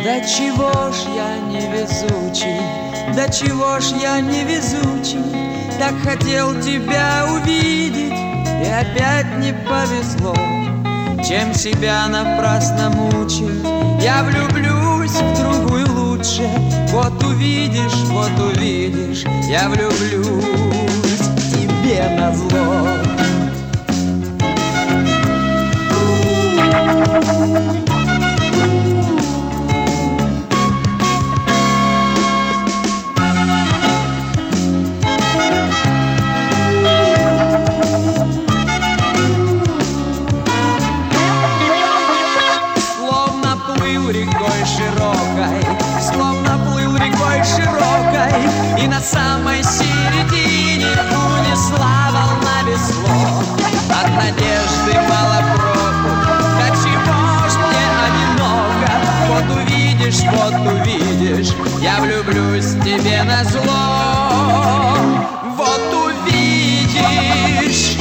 Да чего ж я невезучий, да чего ж я невезучий, так хотел тебя увидеть, и опять не повезло. Чем себя напрасно мучил, я влюблюсь в другую лучше. Вот увидишь, я влюблюсь тебе назло. И на самой середине унесла волна весло. От надежды мало проку, да чего ж мне одиноко. Вот увидишь, я влюблюсь тебе назло. Вот увидишь,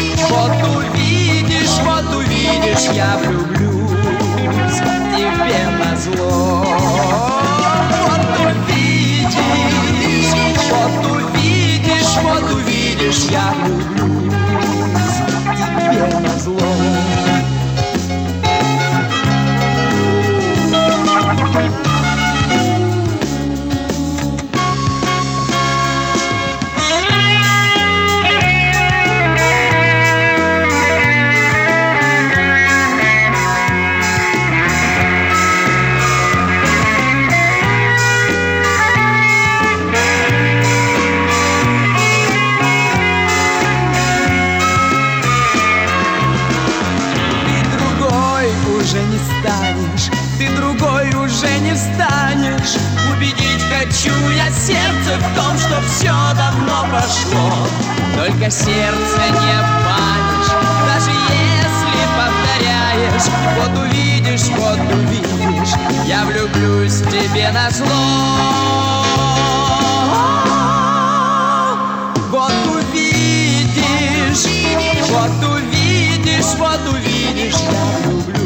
я влюблюсь тебе назло. Вот увидишь, я влюблюсь тебе назло. Ты другой уже не встанешь. Убедить хочу я сердце в том, что все давно прошло. Только сердце не обманешь, даже если повторяешь. Вот увидишь, я влюблюсь тебе назло. Вот увидишь, я влюблюсь.